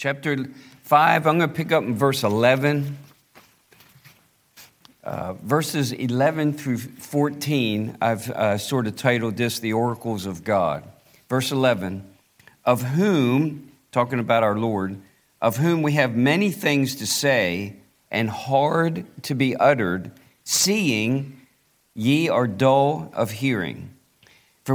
Chapter 5, I'm going to pick up in verse 11. Verses 11 through 14, I've sort of titled this, The Oracles of God. Verse 11, of whom, talking about our Lord, of whom we have many things to say and hard to be uttered, seeing ye are dull of hearing. For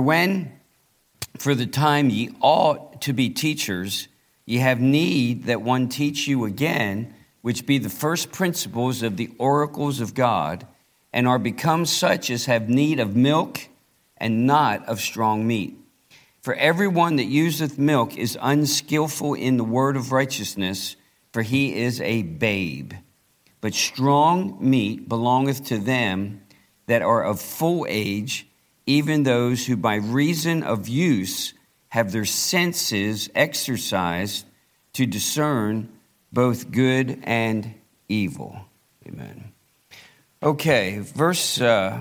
the time ye ought to be teachers, ye have need that one teach you again, which be the first principles of the oracles of God, and are become such as have need of milk and not of strong meat. For everyone that useth milk is unskillful in the word of righteousness, for he is a babe. But strong meat belongeth to them that are of full age, even those who by reason of use have their senses exercised to discern both good and evil. Amen. Okay, first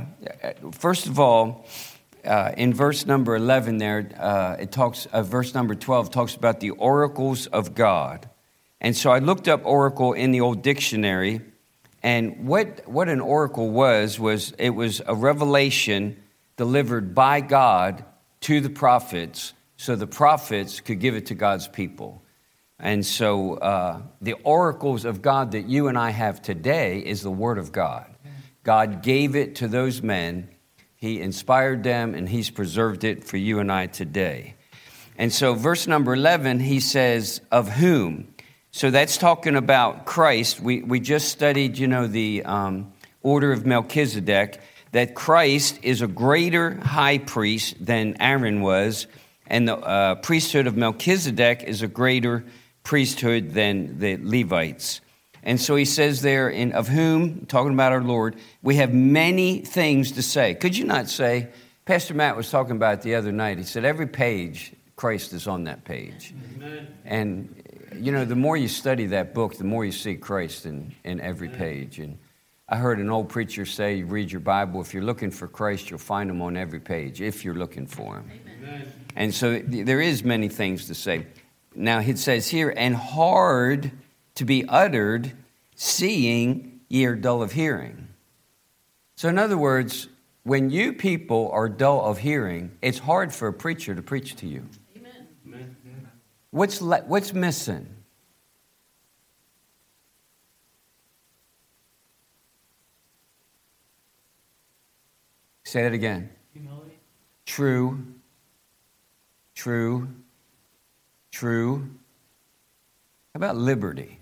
of all, in verse number 11 there, verse number 12 talks about the oracles of God. And so I looked up oracle in the old dictionary, and what an oracle was it was a revelation delivered by God to the prophets, so the prophets could give it to God's people. And so the oracles of God that you and I have today is the Word of God. God gave it to those men. He inspired them, and He's preserved it for you and I today. And so verse number 11, he says, of whom? So that's talking about Christ. We just studied, the order of Melchizedek, that Christ is a greater high priest than Aaron was, and the priesthood of Melchizedek is a greater priesthood than the Levites. And so he says there, of whom, talking about our Lord, we have many things to say. Could you not say, Pastor Matt was talking about it the other night, he said every page, Christ is on that page. Amen. And, the more you study that book, the more you see Christ in every page. And I heard an old preacher say, you read your Bible, if you're looking for Christ, you'll find him on every page, if you're looking for him. Amen. And so there is many things to say. Now it says here, and hard to be uttered, seeing ye are dull of hearing. So in other words, when you people are dull of hearing, it's hard for a preacher to preach to you. Amen. What's missing? Say that again. Humility. True. How about liberty?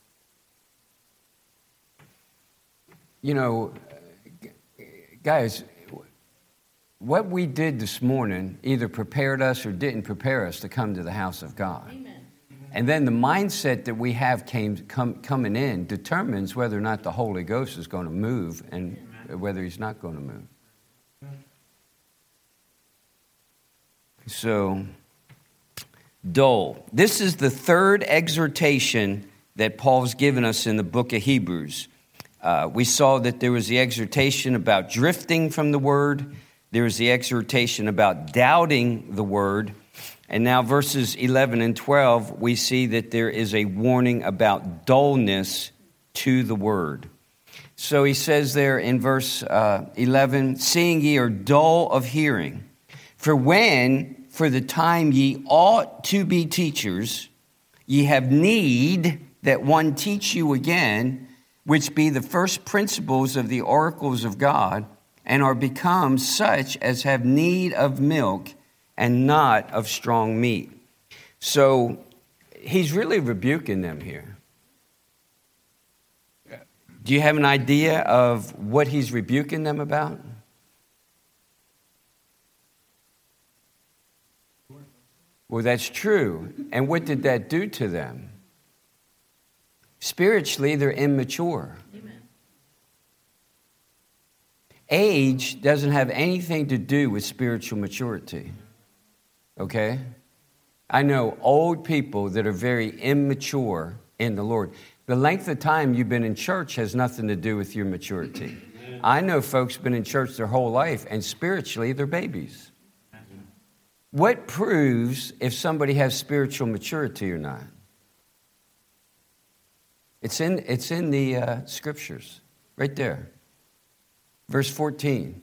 Guys, what we did this morning either prepared us or didn't prepare us to come to the house of God. Amen. And then the mindset that we have coming in determines whether or not the Holy Ghost is going to move and whether he's not going to move. So, dull. This is the third exhortation that Paul's given us in the book of Hebrews. We saw that there was the exhortation about drifting from the word. There was the exhortation about doubting the word. And now verses 11 and 12, we see that there is a warning about dullness to the word. So he says there in verse 11, seeing ye are dull of hearing. For the time ye ought to be teachers, ye have need that one teach you again, which be the first principles of the oracles of God, and are become such as have need of milk and not of strong meat. So he's really rebuking them here. Do you have an idea of what he's rebuking them about? Well, that's true. And what did that do to them? Spiritually, they're immature. Amen. Age doesn't have anything to do with spiritual maturity. Okay? I know old people that are very immature in the Lord. The length of time you've been in church has nothing to do with your maturity. I know folks been in church their whole life, and spiritually, they're babies. What proves if somebody has spiritual maturity or not? It's in the scriptures, right there. Verse 14.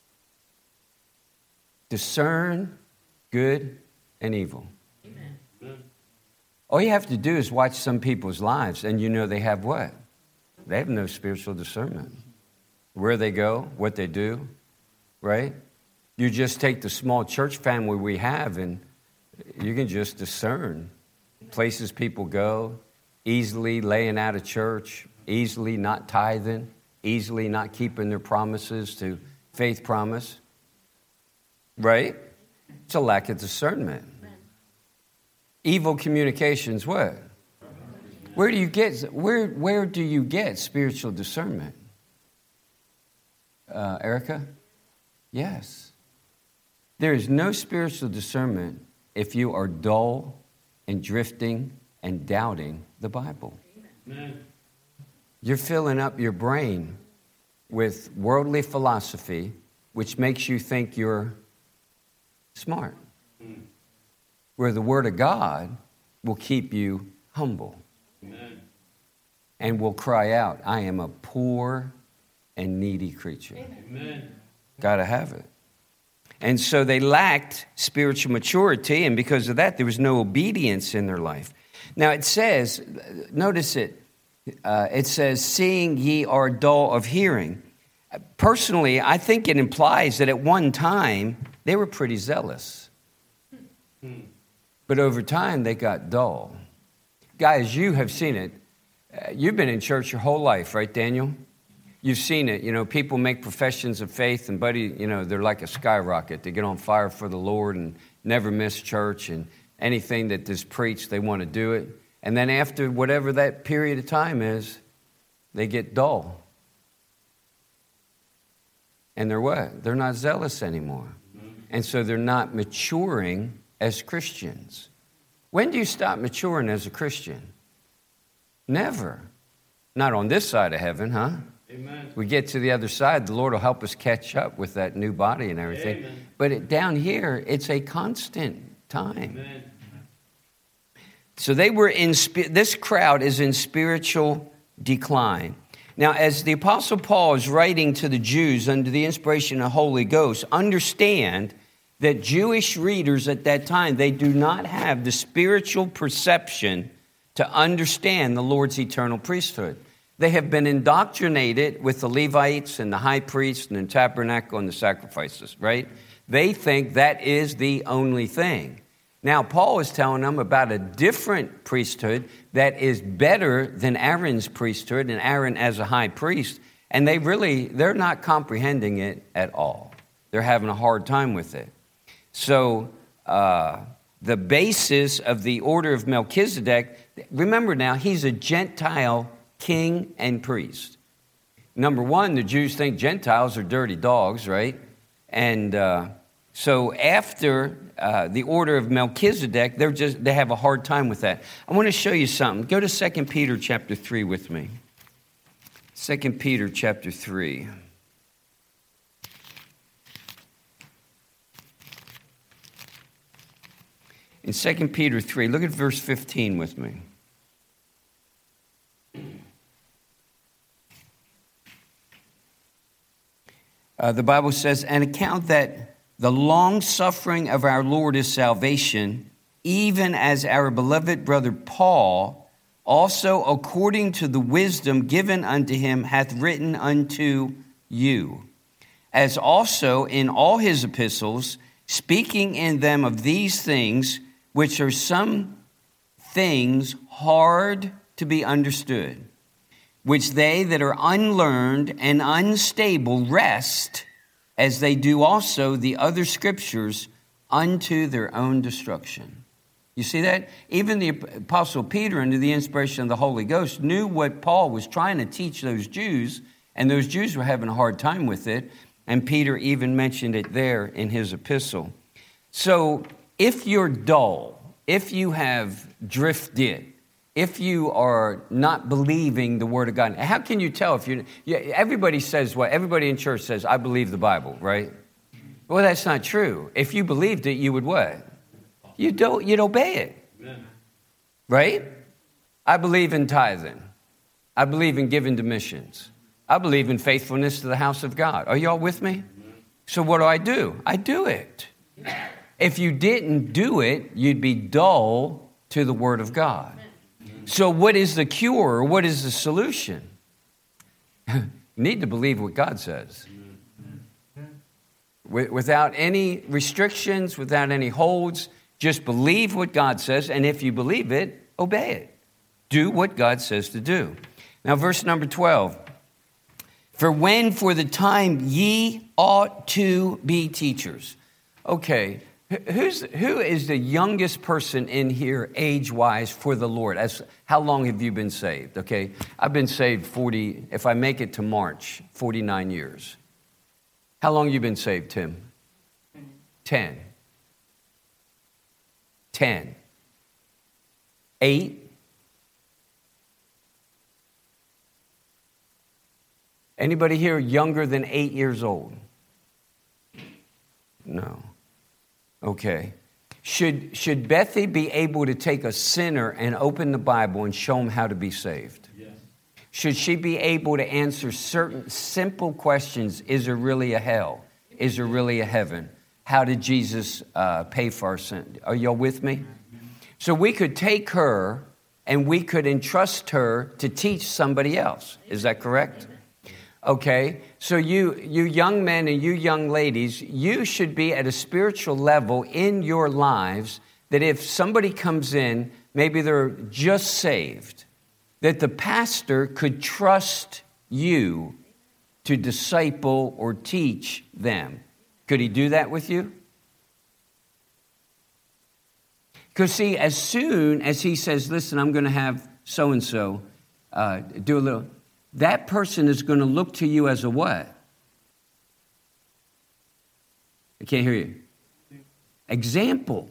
Discern good and evil. Amen. All you have to do is watch some people's lives, and you know they have what? They have no spiritual discernment. Where they go, what they do, right? You just take the small church family we have, and you can just discern places people go, easily laying out of church, easily not tithing, easily not keeping their promises to faith promise, right? It's a lack of discernment. Evil communications, what? Where do you get spiritual discernment? Erica? Yes. There is no spiritual discernment if you are dull and drifting and doubting the Bible. Amen. You're filling up your brain with worldly philosophy, which makes you think you're smart. Where the Word of God will keep you humble. Amen. And will cry out, I am a poor and needy creature. Amen. Got to have it. And so they lacked spiritual maturity, and because of that, there was no obedience in their life. Now it says, notice it, it says, seeing ye are dull of hearing. Personally, I think it implies that at one time, they were pretty zealous. But over time, they got dull. Guys, you have seen it. You've been in church your whole life, right, Daniel? You've seen it. You know, people make professions of faith, and buddy, you know, they're like a skyrocket. They get on fire for the Lord and never miss church, and anything that is preached, they want to do it. And then after whatever that period of time is, they get dull. And they're what? They're not zealous anymore. And so they're not maturing as Christians. When do you stop maturing as a Christian? Never. Not on this side of heaven, huh? Amen. We get to the other side, the Lord will help us catch up with that new body and everything. Amen. But down here, it's a constant time. Amen. So they were this crowd is in spiritual decline. Now, as the Apostle Paul is writing to the Jews under the inspiration of the Holy Ghost, understand that Jewish readers at that time, they do not have the spiritual perception to understand the Lord's eternal priesthood. They have been indoctrinated with the Levites and the high priest and the tabernacle and the sacrifices, right? They think that is the only thing. Now, Paul is telling them about a different priesthood that is better than Aaron's priesthood and Aaron as a high priest. And they're not comprehending it at all. They're having a hard time with it. So the basis of the order of Melchizedek, remember now, he's a Gentile king and priest. Number one, the Jews think Gentiles are dirty dogs, right? And so after the order of Melchizedek, they have a hard time with that. I want to show you something. Go to 2 Peter chapter 3 with me. 2 Peter chapter 3. In 2 Peter 3, look at verse 15 with me. The Bible says, "And account that the long suffering of our Lord is salvation, even as our beloved brother Paul, also according to the wisdom given unto him, hath written unto you, as also in all his epistles, speaking in them of these things, which are some things hard to be understood, which they that are unlearned and unstable wrest, as they do also the other scriptures, unto their own destruction." You see that? Even the Apostle Peter, under the inspiration of the Holy Ghost, knew what Paul was trying to teach those Jews, and those Jews were having a hard time with it, and Peter even mentioned it there in his epistle. So if you're dull, if you have drifted, if you are not believing the Word of God, how can you tell if everybody says what? Everybody in church says, I believe the Bible, right? Well, that's not true. If you believed it, you would what? You'd obey it. Amen. Right? I believe in tithing. I believe in giving to missions. I believe in faithfulness to the house of God. Are y'all with me? So what do? I do it. If you didn't do it, you'd be dull to the Word of God. So what is the cure? What is the solution? You need to believe what God says. Without any restrictions, without any holds, just believe what God says. And if you believe it, obey it. Do what God says to do. Now, verse number 12. For when for the time ye ought to be teachers. Okay, who is the youngest person in here age-wise for the Lord? How long have you been saved? Okay, I've been saved 40, if I make it to March, 49 years. How long have you been saved, Tim? 10. 10. 8. Anybody here younger than 8 years old? No. Okay. Should Bethy be able to take a sinner and open the Bible and show him how to be saved? Yes. Should she be able to answer certain simple questions? Is there really a hell? Is there really a heaven? How did Jesus pay for our sin? Are y'all with me? So we could take her and we could entrust her to teach somebody else. Is that correct? Okay, so you young men and you young ladies, you should be at a spiritual level in your lives that if somebody comes in, maybe they're just saved, that the pastor could trust you to disciple or teach them. Could he do that with you? Because see, as soon as he says, listen, I'm going to have so-and-so do a little... that person is going to look to you as a what? I can't hear you. Example.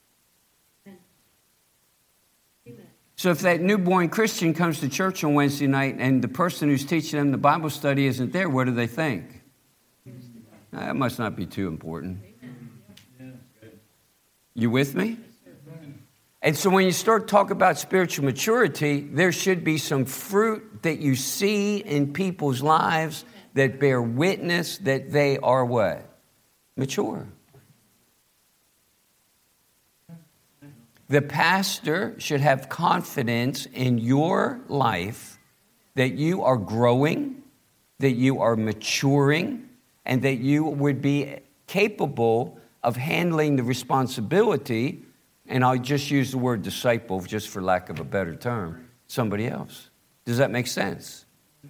So if that newborn Christian comes to church on Wednesday night and the person who's teaching them the Bible study isn't there, what do they think? That must not be too important. You with me? And so when you start talking about spiritual maturity, there should be some fruit that you see in people's lives that bear witness that they are what? Mature. The pastor should have confidence in your life that you are growing, that you are maturing, and that you would be capable of handling the responsibility. And I'll just use the word disciple, just for lack of a better term, somebody else. Does that make sense?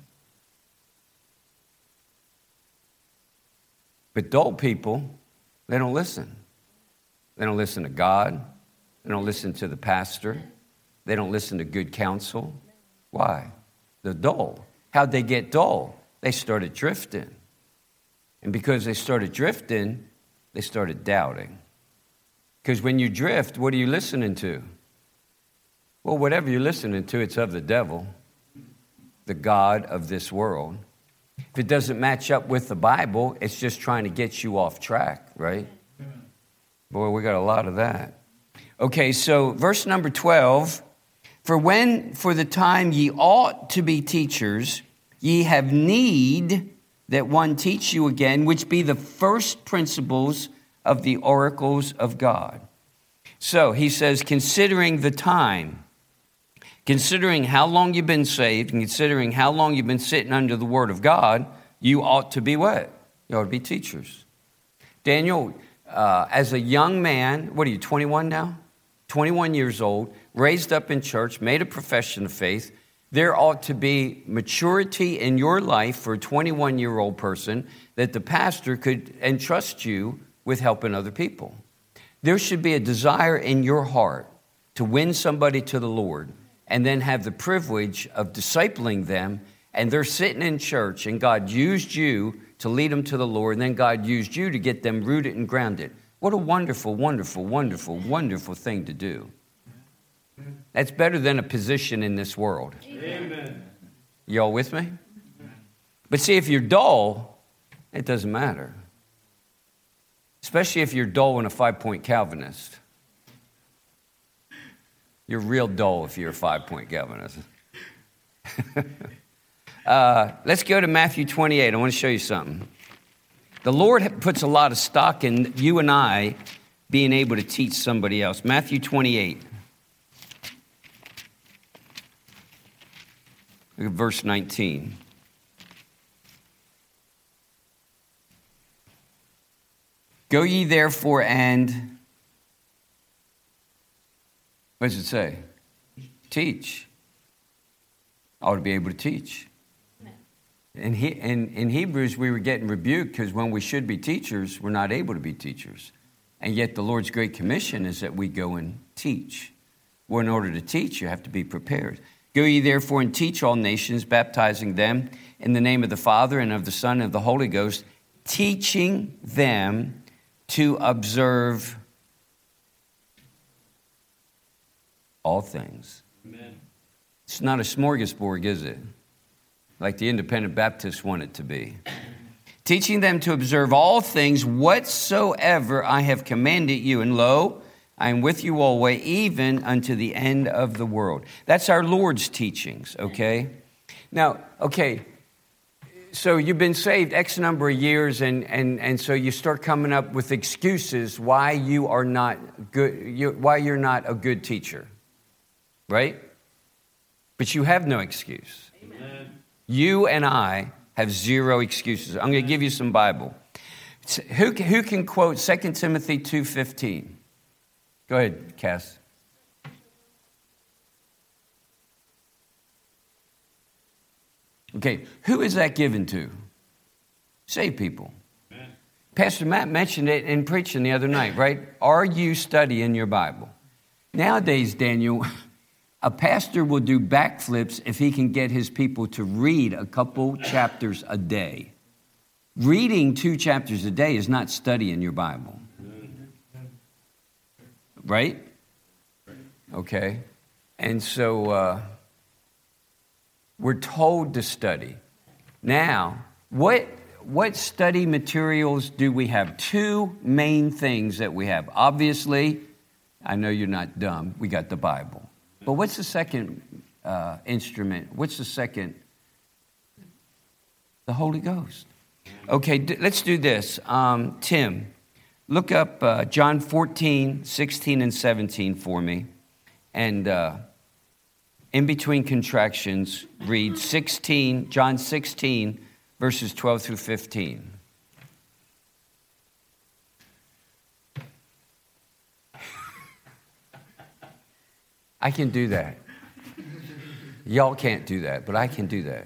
But dull people, they don't listen. They don't listen to God. They don't listen to the pastor. They don't listen to good counsel. Why? They're dull. How'd they get dull? They started drifting. And because they started drifting, they started doubting. Because when you drift, what are you listening to? Well, whatever you're listening to, it's of the devil, the god of this world. If it doesn't match up with the Bible, it's just trying to get you off track, right? Boy, we got a lot of that. Okay, so verse number 12. For when for the time ye ought to be teachers, ye have need that one teach you again, which be the first principles of the oracles of God. So he says, considering the time, considering how long you've been saved, and considering how long you've been sitting under the Word of God, you ought to be what? You ought to be teachers. Daniel, as a young man, what are you, 21 now? 21 years old, raised up in church, made a profession of faith. There ought to be maturity in your life for a 21-year-old person that the pastor could entrust you with helping other people. There should be a desire in your heart to win somebody to the Lord and then have the privilege of discipling them, and they're sitting in church and God used you to lead them to the Lord, and then God used you to get them rooted and grounded. What a wonderful, wonderful, wonderful, wonderful thing to do. That's better than a position in this world. Amen. Y'all with me? But see, if you're dull, it doesn't matter. Especially if you're dull and a 5-point Calvinist. You're real dull if you're a 5-point Calvinist. Let's go to Matthew 28. I want to show you something. The Lord puts a lot of stock in you and I being able to teach somebody else. Matthew 28. Look at verse 19. Go ye therefore and, what does it say? Teach. I ought to be able to teach. In Hebrews, we were getting rebuked because when we should be teachers, we're not able to be teachers. And yet the Lord's great commission is that we go and teach. Well, in order to teach, you have to be prepared. Go ye therefore and teach all nations, baptizing them in the name of the Father and of the Son and of the Holy Ghost, teaching them to observe all things. Amen. It's not a smorgasbord, is it? Like the independent Baptists want it to be. Teaching them to observe all things whatsoever I have commanded you. And lo, I am with you always, even unto the end of the world. That's our Lord's teachings, okay? Now, okay, so you've been saved X number of years, and so you start coming up with excuses why you are not good, why you're not a good teacher, right? But you have no excuse. Amen. You and I have zero excuses. I'm going to give you some Bible. Who can quote 2 Timothy 2:15? Go ahead, Cass. Okay, who is that given to? Saved people. Amen. Pastor Matt mentioned it in preaching the other night, right? Are you studying your Bible? Nowadays, Daniel, a pastor will do backflips if he can get his people to read a couple chapters a day. Reading 2 chapters a day is not studying your Bible. Right? Okay. And so we're told to study. Now, what study materials do we have? 2 main things that we have. Obviously, I know you're not dumb. We got the Bible. But what's the second instrument? What's the second? The Holy Ghost. Okay, let's do this. Tim, look up John 14, 16, and 17 for me. And in between contractions, read John 16, verses 12 through 15. I can do that. Y'all can't do that, but I can do that.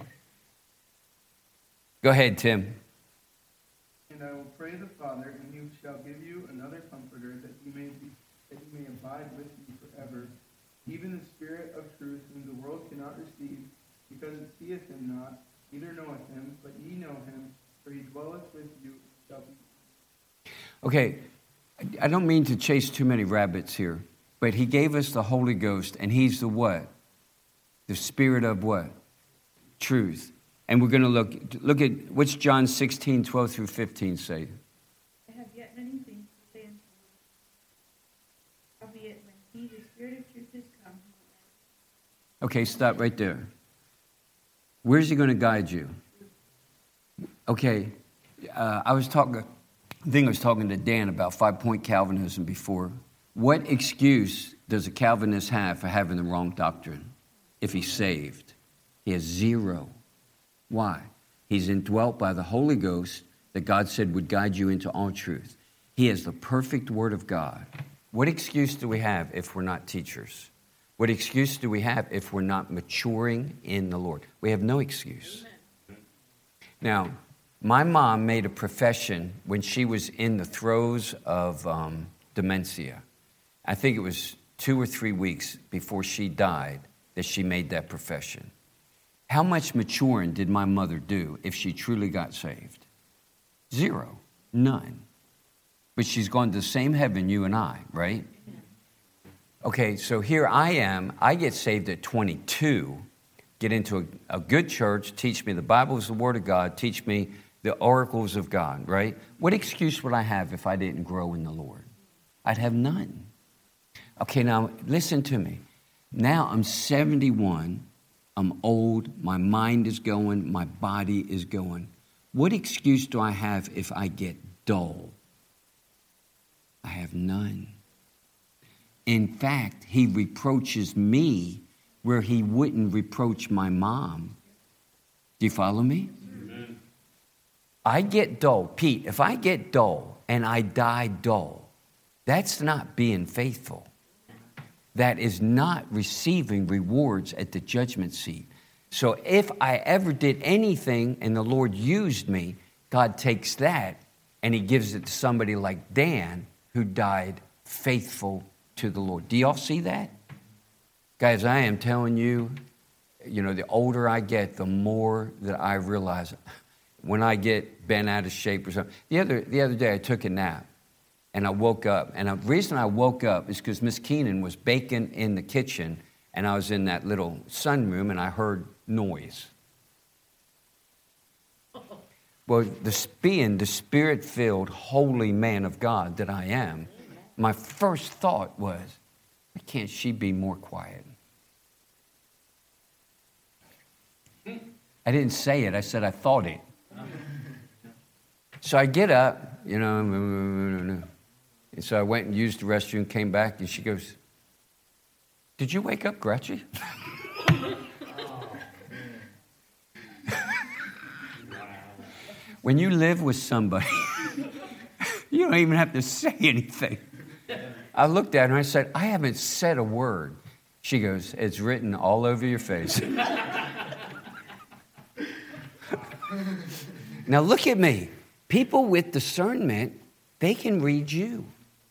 Go ahead, Tim. And I will pray the Father, and he shall give you another comforter, that he may abide with you forever, even the Spirit of truth, whom the world cannot receive, because it seeth him not, neither knoweth him, but ye know him, for he dwelleth with you, shall be. Okay, I don't mean to chase too many rabbits here, but he gave us the Holy Ghost, and he's the what? The Spirit of what? Truth. And we're going to look at what's John 16, 12 through 15 say. I have yet many things to say unto you. Howbeit, when he, the Spirit of truth, is come. Okay, stop right there. Where's he going to guide you? Okay, I think I was talking to Dan about 5-point Calvinism before. What excuse does a Calvinist have for having the wrong doctrine if he's saved? He has zero. Why? He's indwelt by the Holy Ghost that God said would guide you into all truth. He has the perfect Word of God. What excuse do we have if we're not teachers? What excuse do we have if we're not maturing in the Lord? We have no excuse. Amen. Now, my mom made a profession when she was in the throes of dementia. I think it was 2 or 3 weeks before she died that she made that profession. How much maturing did my mother do if she truly got saved? 0. None. But she's gone to the same heaven you and I, right? Okay, so here I am. I get saved at 22, get into a good church, teach me the Bible is the Word of God, teach me the oracles of God, right? What excuse would I have if I didn't grow in the Lord? I'd have none. Okay, now listen to me. Now I'm 71. I'm old. My mind is going. My body is going. What excuse do I have if I get dull? I have none. In fact, he reproaches me where he wouldn't reproach my mom. Do you follow me? Amen. I get dull. Pete, if I get dull and I die dull, that's not being faithful. That is not receiving rewards at the judgment seat. So if I ever did anything and the Lord used me, God takes that and he gives it to somebody like Dan who died faithful to the Lord. Do y'all see that? Guys, I am telling you, the older I get, the more that I realize when I get bent out of shape or something. The other day I took a nap and I woke up. And the reason I woke up is because Miss Keenan was baking in the kitchen and I was in that little sunroom and I heard noise. Well, being the spirit-filled, holy man of God that I am, my first thought was, why can't she be more quiet? I didn't say it. I said I thought it. So I get up, and so I went and used the restroom, came back, and she goes, "Did you wake up, Gretchen?" When you live with somebody, you don't even have to say anything. I looked at her and I said, "I haven't said a word." She goes, "It's written all over your face." Now look at me. People with discernment, they can read you.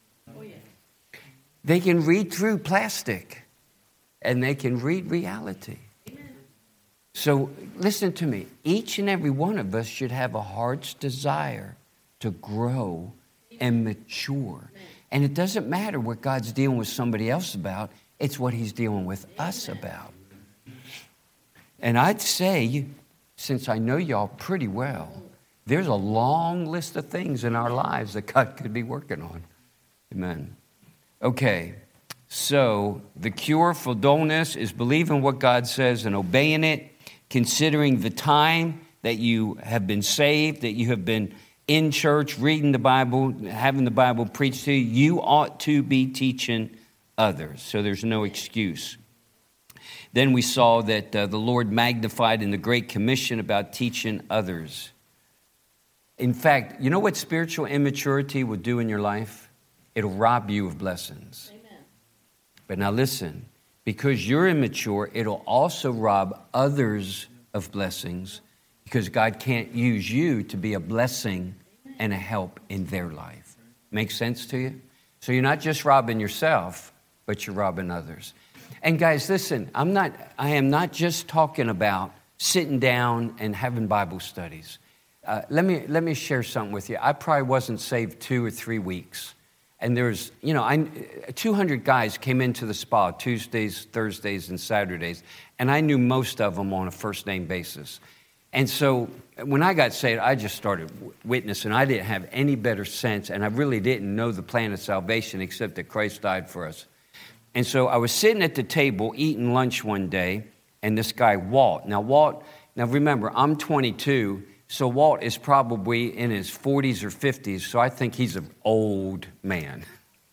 They can read through plastic and they can read reality. So listen to me. Each and every one of us should have a heart's desire to grow and mature. And it doesn't matter what God's dealing with somebody else about. It's what he's dealing with us about. And I'd say, since I know y'all pretty well, there's a long list of things in our lives that God could be working on. Amen. Okay, so the cure for dullness is believing what God says and obeying it, considering the time that you have been saved, that you have been in church, reading the Bible, having the Bible preached to you. You ought to be teaching others, so there's no excuse. Then we saw that the Lord magnified in the Great Commission about teaching others. In fact, you know what spiritual immaturity will do in your life? It'll rob you of blessings. Amen. But now listen, because you're immature, it'll also rob others of blessings because God can't use you to be a blessing and a help in their life. Make sense to you? So you're not just robbing yourself, but you're robbing others. And guys, listen, I am not just talking about sitting down and having Bible studies. Let me share something with you. I probably wasn't saved 2 or 3 weeks. And there's, 200 guys came into the spa Tuesdays, Thursdays, and Saturdays. And I knew most of them on a first-name basis. And so when I got saved, I just started witnessing. I didn't have any better sense, and I really didn't know the plan of salvation except that Christ died for us. And so I was sitting at the table eating lunch one day, and this guy, Walt. Now remember, I'm 22, so Walt is probably in his 40s or 50s, so I think he's an old man.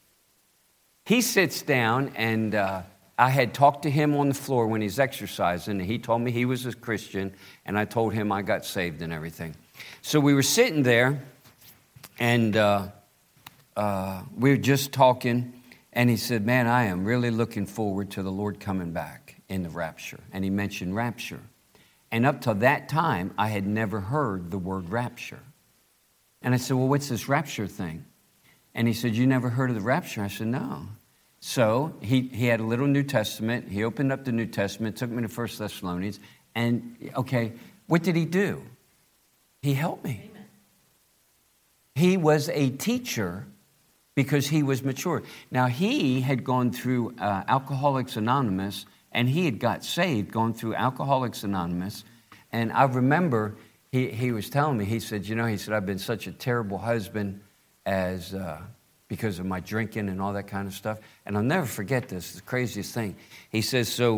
He sits down, and I had talked to him on the floor when he's exercising, and he told me he was a Christian, and I told him I got saved and everything. So we were sitting there, and we were just talking, and he said, "Man, I am really looking forward to the Lord coming back in the rapture." And he mentioned rapture. And up till that time, I had never heard the word rapture. And I said, "Well, what's this rapture thing?" And he said, "You never heard of the rapture?" I said, "No." So he had a little New Testament. He opened up the New Testament, took me to 1 Thessalonians. And, okay, what did he do? He helped me. Amen. He was a teacher because he was mature. Now, he had gone through Alcoholics Anonymous, and he had got saved going through Alcoholics Anonymous. And I remember he was telling me, he said, I've been such a terrible husband because of my drinking and all that kind of stuff. And I'll never forget this, the craziest thing. He says, so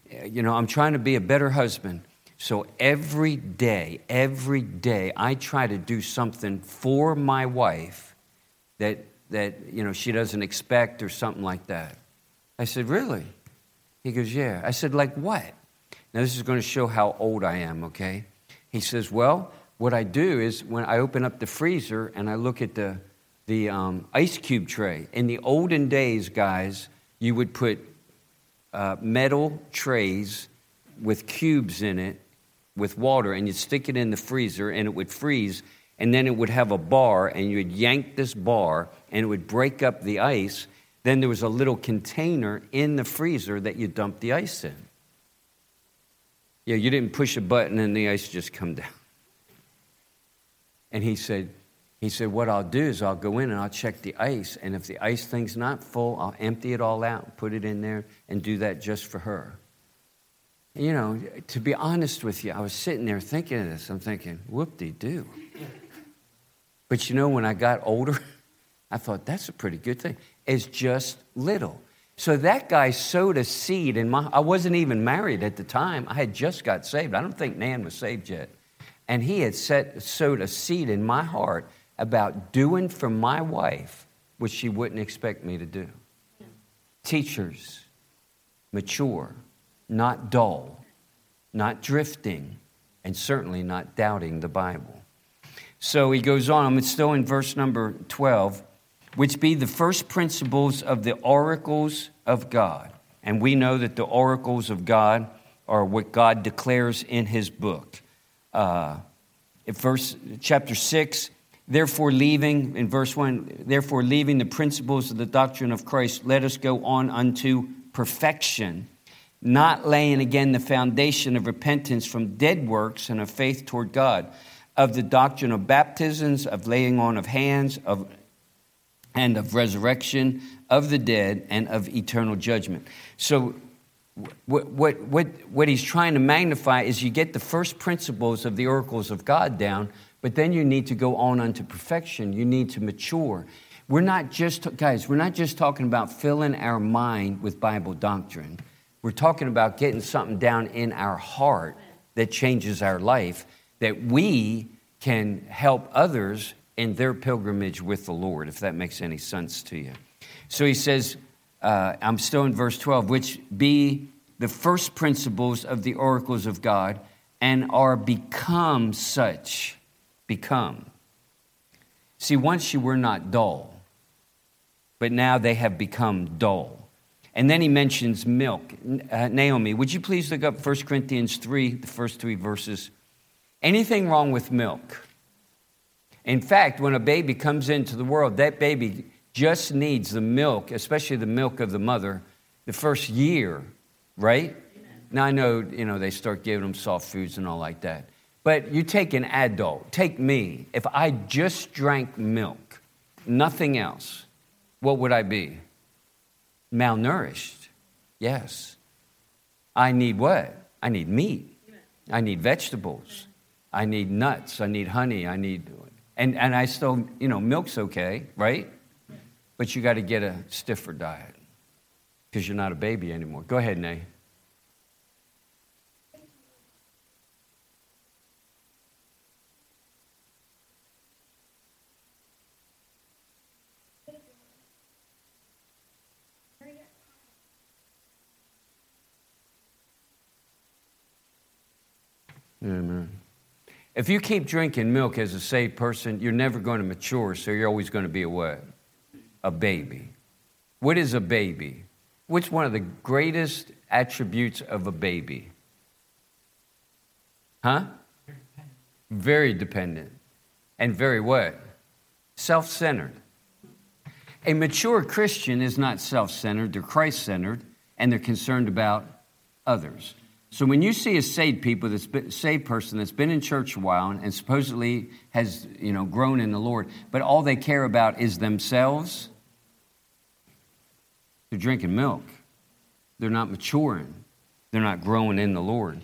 I'm trying to be a better husband. So every day, I try to do something for my wife that she doesn't expect or something like that. I said, really? He goes, yeah. I said, like what? Now, this is going to show how old I am, okay? He says, well, what I do is when I open up the freezer and I look at the ice cube tray. In the olden days, guys, you would put metal trays with cubes in it with water, and you'd stick it in the freezer, and it would freeze, and then it would have a bar, and you would yank this bar, and it would break up the ice. Then there was a little container in the freezer that you dumped the ice in. Yeah, you didn't push a button and the ice just come down. And he said, what I'll do is I'll go in and I'll check the ice, and if the ice thing's not full, I'll empty it all out, put it in there, and do that just for her. To be honest with you, I was sitting there thinking of this. I'm thinking, whoop-de-doo. But when I got older, I thought, that's a pretty good thing. It's just little. So that guy sowed a seed in I wasn't even married at the time. I had just got saved. I don't think Nan was saved yet. And he had sowed a seed in my heart about doing for my wife what she wouldn't expect me to do. Teachers, mature, not dull, not drifting, and certainly not doubting the Bible. So he goes on, I'm still in verse number 12, which be the first principles of the oracles of God. And we know that the oracles of God are what God declares in his book. Chapter 6, therefore leaving the principles of the doctrine of Christ, let us go on unto perfection, not laying again the foundation of repentance from dead works and of faith toward God, of the doctrine of baptisms, of laying on of hands, and of resurrection of the dead, and of eternal judgment. So what he's trying to magnify is you get the first principles of the oracles of God down, but then you need to go on unto perfection. You need to mature. We're not just talking about filling our mind with Bible doctrine. We're talking about getting something down in our heart that changes our life, that we can help others in their pilgrimage with the Lord, if that makes any sense to you. So he says, I'm still in verse 12, which be the first principles of the oracles of God and are become such. Become. See, once you were not dull, but now they have become dull. And then he mentions milk. Naomi, would you please look up 1 Corinthians 3, the first 3 verses? Anything wrong with milk? In fact, when a baby comes into the world, that baby just needs the milk, especially the milk of the mother, the first year, right? Now, I know, they start giving them soft foods and all like that. But you take an adult, take me. If I just drank milk, nothing else, what would I be? Malnourished. Yes. I need what? I need meat. I need vegetables. I need nuts. I need honey. And I still, milk's okay, right? But you got to get a stiffer diet because you're not a baby anymore. Go ahead, Nay. Amen. If you keep drinking milk as a saved person, you're never going to mature, so you're always going to be a what? A baby. What is a baby? What's one of the greatest attributes of a baby? Huh? Very dependent. And very what? Self-centered. A mature Christian is not self-centered, they're Christ-centered, and they're concerned about others. So when you see a saved person that's been in church a while and supposedly has, grown in the Lord, but all they care about is themselves, they're drinking milk. They're not maturing. They're not growing in the Lord.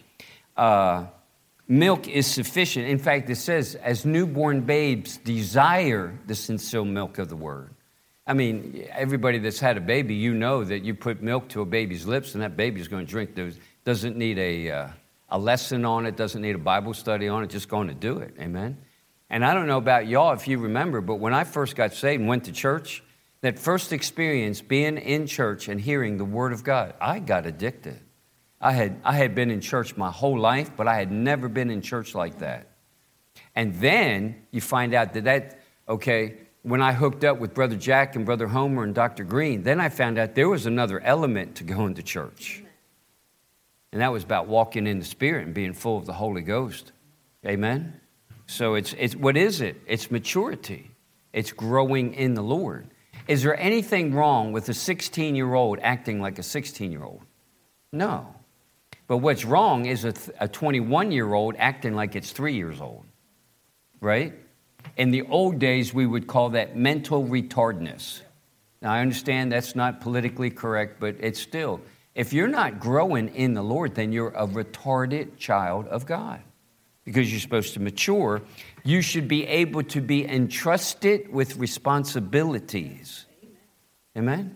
Milk is sufficient. In fact, it says, as newborn babes desire the sincere milk of the word. I mean, everybody that's had a baby, that you put milk to a baby's lips and that baby's going to drink Doesn't need a lesson on it, doesn't need a Bible study on it, just going to do it, amen? And I don't know about y'all if you remember, but when I first got saved and went to church, that first experience being in church and hearing the Word of God, I got addicted. I had been in church my whole life, but I had never been in church like that. And then you find out okay, when I hooked up with Brother Jack and Brother Homer and Dr. Green, then I found out there was another element to going to church. And that was about walking in the Spirit and being full of the Holy Ghost. Amen? So it's what is it? It's maturity. It's growing in the Lord. Is there anything wrong with a 16-year-old acting like a 16-year-old? No. But what's wrong is a 21-year-old acting like it's 3 years old. Right? In the old days, we would call that mental retardedness. Now, I understand that's not politically correct, but it's still, if you're not growing in the Lord, then you're a retarded child of God. Because you're supposed to mature, you should be able to be entrusted with responsibilities. Amen?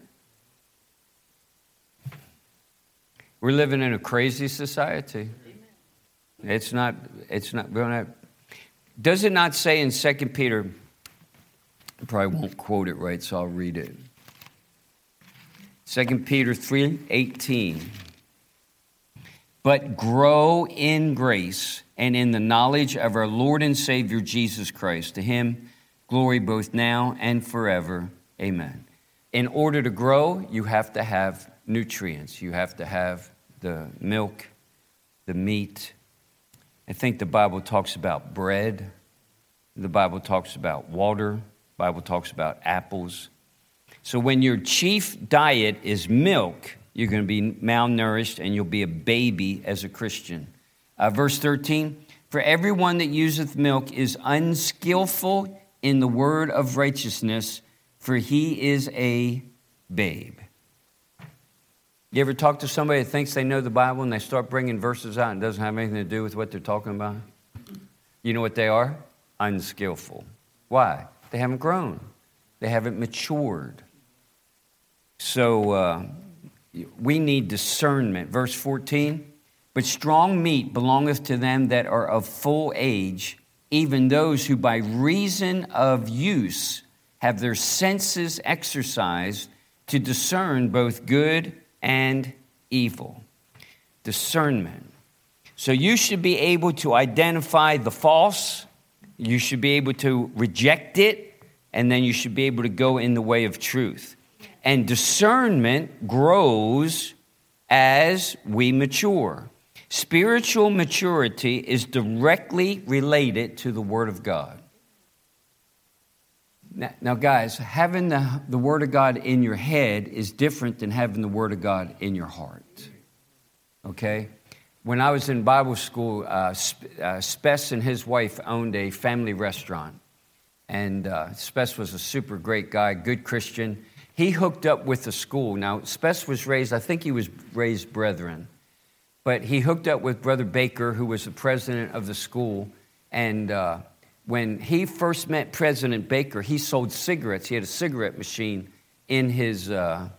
We're living in a crazy society. It's not, does it not say in 2 Peter, I probably won't quote it right, so I'll read it. 2 Peter 3:18. But grow in grace and in the knowledge of our Lord and Savior Jesus Christ. To him, glory both now and forever. Amen. In order to grow, you have to have nutrients. You have to have the milk, the meat. I think the Bible talks about bread. The Bible talks about water. The Bible talks about apples. So when your chief diet is milk, you're going to be malnourished and you'll be a baby as a Christian. Verse 13, for everyone that useth milk is unskillful in the word of righteousness, for he is a babe. You ever talk to somebody that thinks they know the Bible and they start bringing verses out and it doesn't have anything to do with what they're talking about? You know what they are? Unskillful. Why? They haven't grown. They haven't matured. So we need discernment. Verse 14, but strong meat belongeth to them that are of full age, even those who by reason of use have their senses exercised to discern both good and evil. Discernment. So you should be able to identify the false, you should be able to reject it, and then you should be able to go in the way of truth. And discernment grows as we mature. Spiritual maturity is directly related to the Word of God. Now, guys, having the Word of God in your head is different than having the Word of God in your heart. Okay? When I was in Bible school, Spess and his wife owned a family restaurant. And Spess was a super great guy, good Christian. He hooked up with the school. Now, Spess was raised, I think he was raised Brethren. But he hooked up with Brother Baker, who was the president of the school. And when he first met President Baker, he sold cigarettes. He had a cigarette machine in his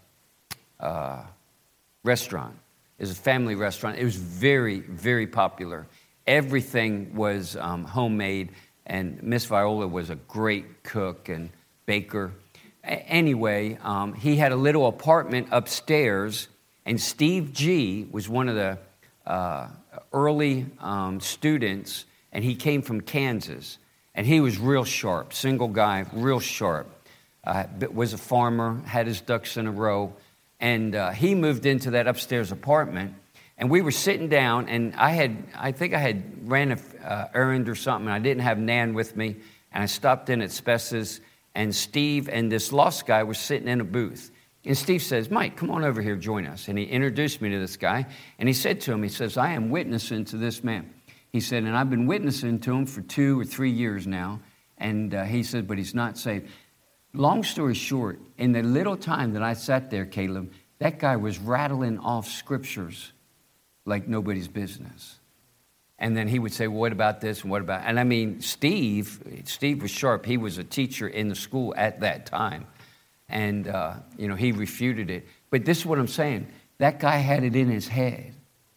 restaurant. It was a family restaurant. It was very, very popular. Everything was homemade. And Miss Viola was a great cook and baker. Anyway, he had a little apartment upstairs. And Steve G. was one of the early students. And he came from Kansas. And he was real sharp, single guy, real sharp. Was a farmer, had his ducks in a row. And he moved into that upstairs apartment. And we were sitting down, and I think I had ran an errand or something, and I didn't have Nan with me. And I stopped in at Spess's, and Steve and this lost guy were sitting in a booth. And Steve says, Mike, come on over here, join us. And he introduced me to this guy. And he said to him, he says, I am witnessing to this man. He said, and I've been witnessing to him for 2 or 3 years now. And he said, but he's not saved. Long story short, in the little time that I sat there, Caleb, that guy was rattling off scriptures like nobody's business. And then he would say, well, what about this and what about... And I mean, Steve was sharp. He was a teacher in the school at that time. And, he refuted it. But this is what I'm saying. That guy had it in his head.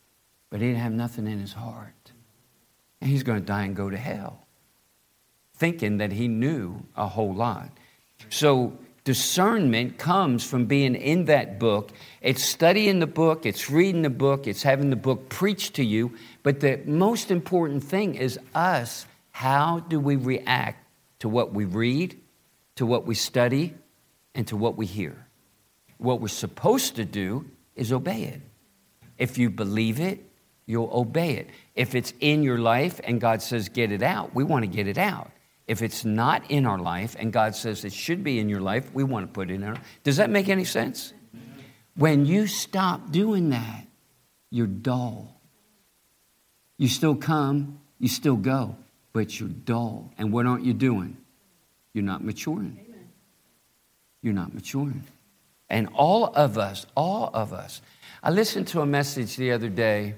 but he didn't have nothing in his heart. And he's going to die and go to hell, thinking that he knew a whole lot. So discernment comes from being in that book. It's studying the book. It's reading the book. It's having the book preached to you. But the most important thing is us. How do we react to what we read, to what we study, and to what we hear? What we're supposed to do is obey it. If you believe it, you'll obey it. If it's in your life and God says get it out, we want to get it out. If it's not in our life and God says it should be in your life, we want to put it in our life. Does that make any sense? When you stop doing that, you're dull. You still come, you still go, but you're dull. And what aren't you doing? You're not maturing. You're not maturing. And all of us, I listened to a message the other day.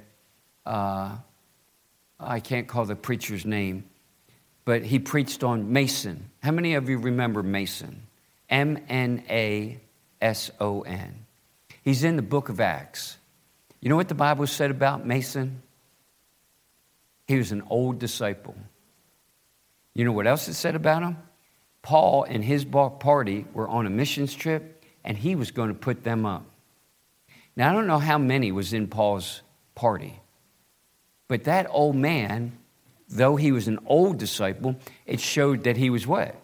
I can't call the preacher's name, but he preached on Mason. How many of you remember Mason? Mnason. He's in the book of Acts. You know what the Bible said about Mason? He was an old disciple. You know what else it said about him? Paul and his party were on a missions trip, and he was going to put them up. Now, I don't know how many was in Paul's party, but that old man, though he was an old disciple, it showed that he was what?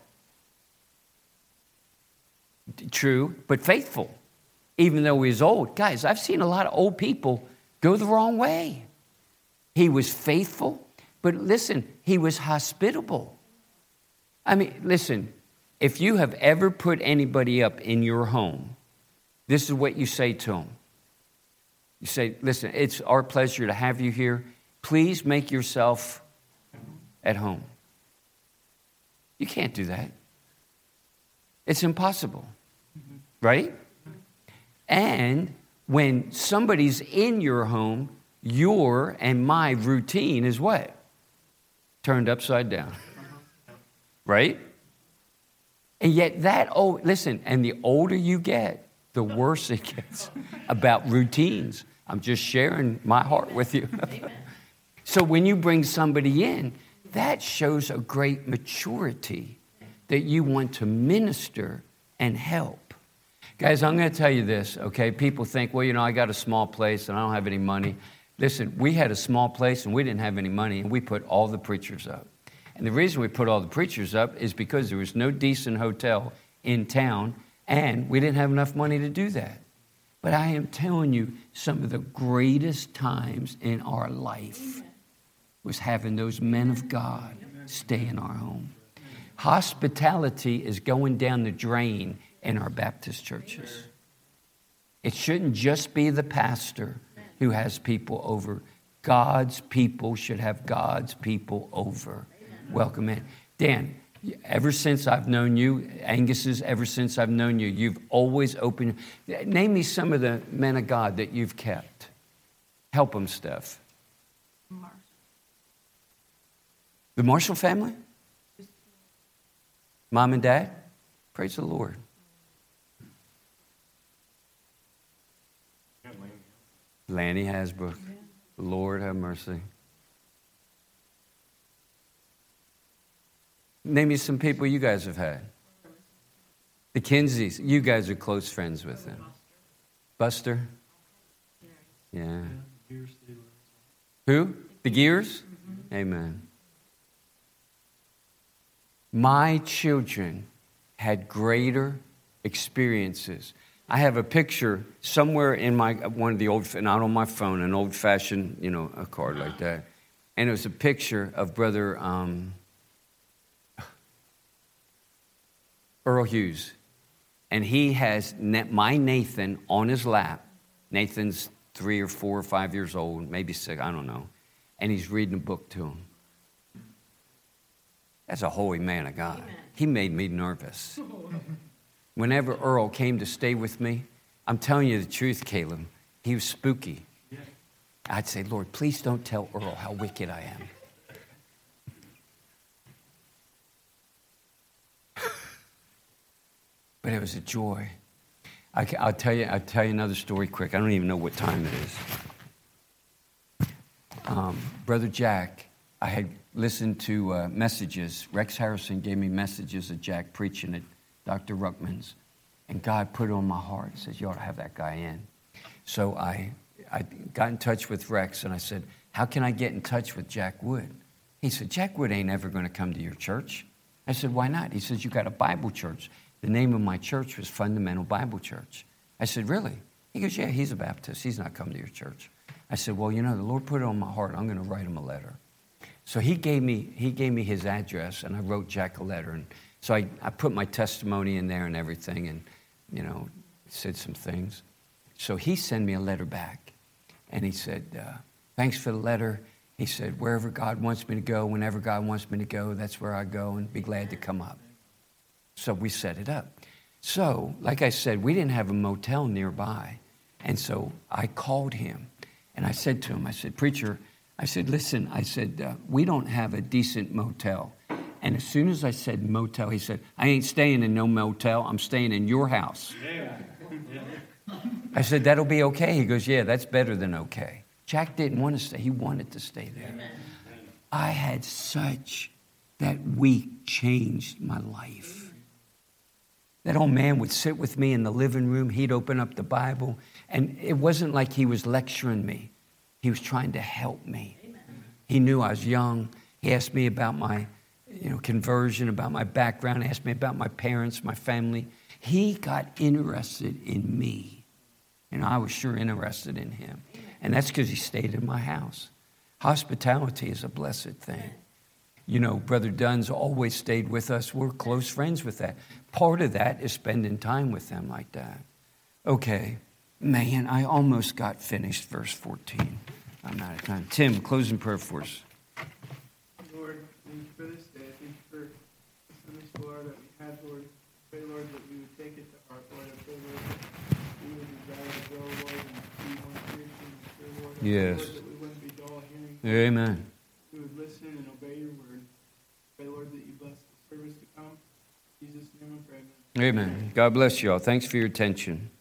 True, but faithful, even though he was old. Guys, I've seen a lot of old people go the wrong way. He was faithful, but listen, he was hospitable. I mean, listen, if you have ever put anybody up in your home, this is what you say to them. You say, listen, it's our pleasure to have you here. Please make yourself at home. You can't do that. It's impossible, right? And when somebody's in your home, your and my routine is what? Turned upside down, right? And yet listen, and the older you get, the worse it gets about routines. I'm just sharing my heart with you. So when you bring somebody in, that shows a great maturity that you want to minister and help. Guys, I'm going to tell you this, okay? People think, well, I got a small place and I don't have any money. Listen, we had a small place and we didn't have any money, and we put all the preachers up. And the reason we put all the preachers up is because there was no decent hotel in town, and we didn't have enough money to do that. But I am telling you, some of the greatest times in our life was having those men of God stay in our home. Hospitality is going down the drain in our Baptist churches. It shouldn't just be the pastor who has people over. God's people should have God's people over. Welcome in. Dan, ever since I've known you, ever since I've known you, you've always opened. Name me some of the men of God that you've kept. Help them, Steph. The Marshall family? Mom and Dad? Praise the Lord. Lanny Hasbrook. Lord have mercy. Name me some people you guys have had. The Kinseys. You guys are close friends with them. Buster? Yeah. Who? The Gears? Amen. My children had greater experiences. I have a picture somewhere in one of the old, not on my phone, an old-fashioned, a card like that. And it was a picture of Brother Earl Hughes. And he has my Nathan on his lap. Nathan's 3 or 4 or 5 years old, maybe 6, I don't know. And he's reading a book to him. That's a holy man of God. Amen. He made me nervous. Whenever Earl came to stay with me, I'm telling you the truth, Caleb, he was spooky. I'd say, Lord, please don't tell Earl how wicked I am. But it was a joy. I'll tell you another story quick. I don't even know what time it is. Brother Jack, I had listened to messages. Rex Harrison gave me messages of Jack preaching at Dr. Ruckman's. And God put it on my heart. He says, you ought to have that guy in. So I got in touch with Rex, and I said, how can I get in touch with Jack Wood? He said, Jack Wood ain't ever going to come to your church. I said, why not? He says, you got a Bible church. The name of my church was Fundamental Bible Church. I said, really? He goes, yeah, he's a Baptist. He's not coming to your church. I said, well, the Lord put it on my heart. I'm going to write him a letter. So he gave me his address, and I wrote Jack a letter. And so I put my testimony in there and everything, and, said some things. So he sent me a letter back, and he said, thanks for the letter. He said, wherever God wants me to go, whenever God wants me to go, that's where I go, and be glad to come up. So we set it up. So, like I said, we didn't have a motel nearby. And so I called him, and I said to him, I said, preacher, I said, listen, I said, we don't have a decent motel. And as soon as I said motel, he said, I ain't staying in no motel. I'm staying in your house. Yeah. I said, that'll be okay. He goes, yeah, that's better than okay. Jack didn't want to stay. He wanted to stay there. Amen. I had that week changed my life. That old man would sit with me in the living room. He'd open up the Bible. And it wasn't like he was lecturing me. He was trying to help me. Amen. He knew I was young. He asked me about my conversion, about my background. He asked me about my parents, my family. He got interested in me. And I was sure interested in him. And that's because he stayed in my house. Hospitality is a blessed thing. Brother Dunn's always stayed with us. We're close friends with that. Part of that is spending time with them like that. Okay. Man, I almost got finished verse 14. I'm out of time. Tim, closing prayer for us. Lord, thank you for this day. Thank you for the Sunday school hour that we had, Lord. I pray, Lord, that we would take it to heart, Lord. I pray, Lord, that we would desire to grow, Lord, and be more spiritual and mature, Lord. Yes. Lord, that we wouldn't be dull hearing. Amen. We would listen and obey your word. Pray, Lord, that you bless the service to come. In Jesus' name I pray. Amen. God bless you all. Thanks for your attention.